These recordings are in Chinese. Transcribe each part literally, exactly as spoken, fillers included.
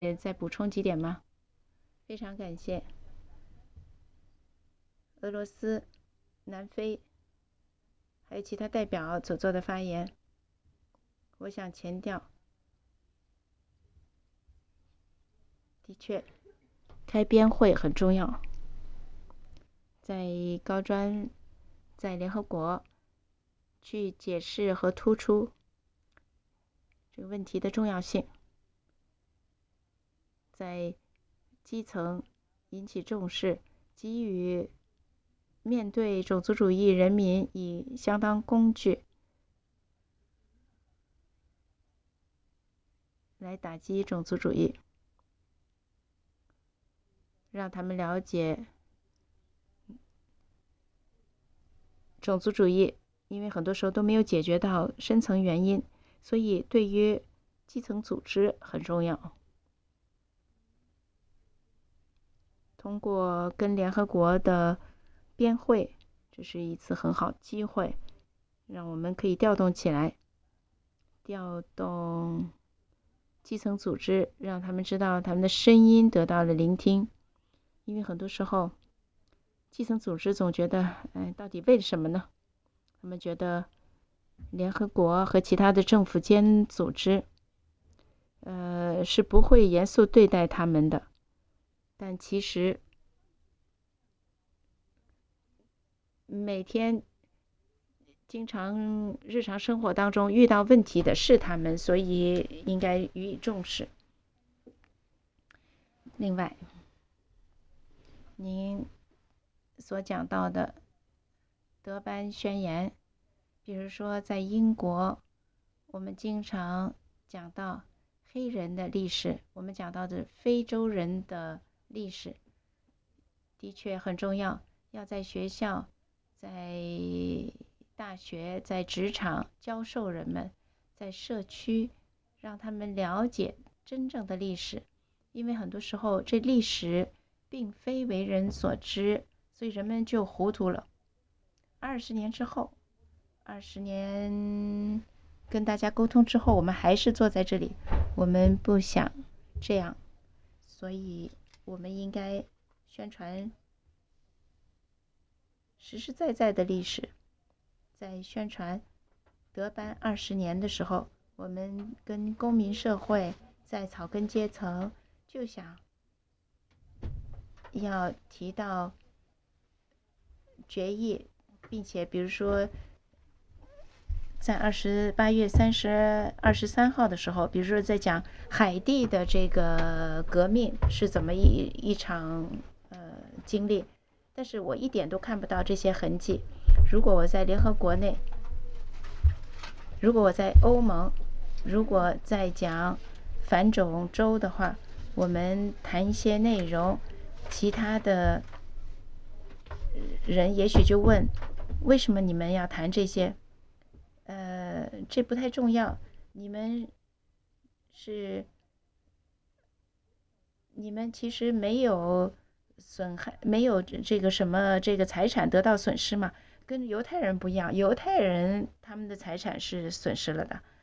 也再补充几点吗？非常感谢。俄罗斯、南非还有其他代表所做的发言，我想强调，的确，开边会很重要，在高专，在联合国去解释和突出这个问题的重要性，在基层引起重视，给予面对种族主义人民以相当工具来打击种族主义，让他们了解种族主义，因为很多时候都没有解决到深层原因，所以对于基层组织很重要。通过跟联合国的边会，这是一次很好的机会，让我们可以调动起来，调动基层组织，让他们知道他们的声音得到了聆听。因为很多时候，基层组织总觉得，哎，到底为什么呢？他们觉得联合国和其他的政府间组织，呃，是不会严肃对待他们的。但其实，每天经常日常生活当中遇到问题的是他们，所以应该予以重视。另外，您所讲到的德班宣言，比如说在英国，我们经常讲到黑人的历史，我们讲到的非洲人的历史，的确很重要，要在学校、在大学、在职场教授人们，在社区让他们了解真正的历史，因为很多时候这历史并非为人所知，所以人们就糊涂了。二十年之后，二十年跟大家沟通之后，我们还是坐在这里，我们不想这样，所以我们应该宣传实实在在的历史。在宣传德班二十年的时候，我们跟公民社会在草根阶层就想要提到决议，并且比如说在二十八月三十二十三号的时候，比如说在讲海地的这个革命是怎么一一场呃经历，但是我一点都看不到这些痕迹。如果我在联合国内，如果我在欧盟，如果在讲反种州的话，我们谈一些内容，其他的人也许就问，为什么你们要谈这些？呃，这不太重要。你们是，你们其实没有损害，没有这个什么这个财产得到损失嘛？跟犹太人不一样，犹太人他们的财产是损失了的。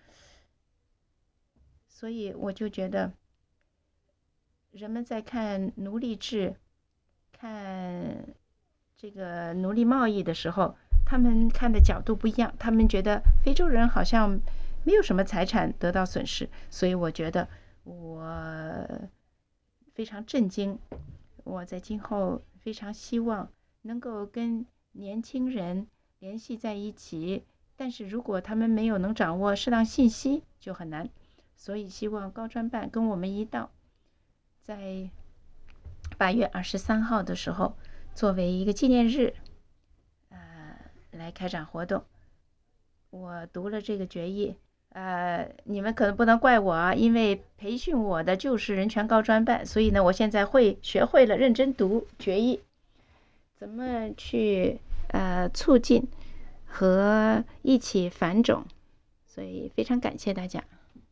所以我就觉得，人们在看奴隶制、看这个奴隶贸易的时候，他们看的角度不一样。他们觉得非洲人好像没有什么财产得到损失，所以我觉得我非常震惊。我在今后非常希望能够跟年轻人联系在一起，但是如果他们没有能掌握适当信息，就很难。所以希望高专办跟我们一道，在八月二十三号的时候，作为一个纪念日，呃，来开展活动。我读了这个决议，呃，你们可能不能怪我啊，因为培训我的就是人权高专办，所以呢，我现在会学会了认真读决议，怎么去呃促进和一起反种，所以非常感谢大家。